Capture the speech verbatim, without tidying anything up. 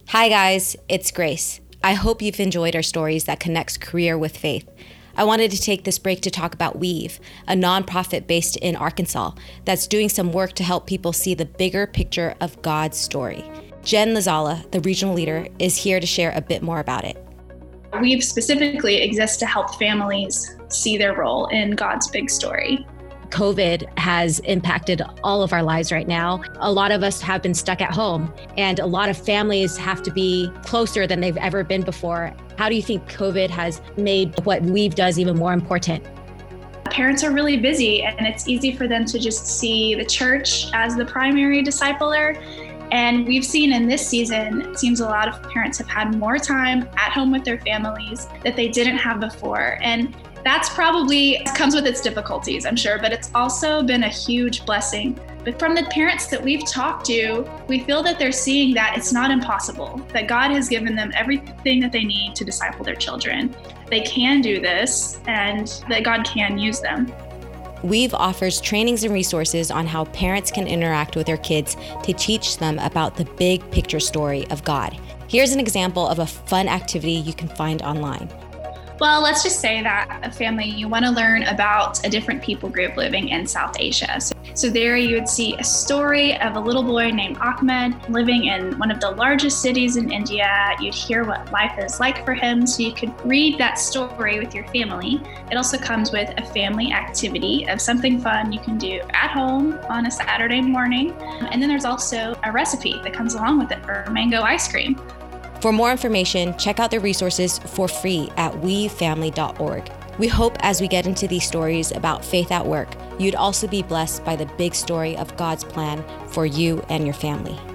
Hi guys, it's Grace. I hope you've enjoyed our stories that connects career with faith. I wanted to take this break to talk about Weave, a nonprofit based in Arkansas that's doing some work to help people see the bigger picture of God's story. Jen Lazala, the regional leader, is here to share a bit more about it. Weave specifically exists to help families see their role in God's big story. COVID has impacted all of our lives right now. A lot of us have been stuck at home, and a lot of families have to be closer than they've ever been before. How do you think COVID has made what Weave does even more important? Parents are really busy, and it's easy for them to just see the church as the primary discipler. And we've seen in this season, it seems a lot of parents have had more time at home with their families that they didn't have before. And that's probably comes with its difficulties, I'm sure, but it's also been a huge blessing. But from the parents that we've talked to, we feel that they're seeing that it's not impossible, that God has given them everything that they need to disciple their children. They can do this, and that God can use them. Weave offers trainings and resources on how parents can interact with their kids to teach them about the big picture story of God. Here's an example of a fun activity you can find online. Well, let's just say that a family, you want to learn about a different people group living in South Asia. So, so there you would see a story of a little boy named Ahmed living in one of the largest cities in India. You'd hear what life is like for him, so you could read that story with your family. It also comes with a family activity of something fun you can do at home on a Saturday morning. And then there's also a recipe that comes along with it for mango ice cream. For more information, check out the resources for free at weave family dot org. We hope as we get into these stories about faith at work, you'd also be blessed by the big story of God's plan for you and your family.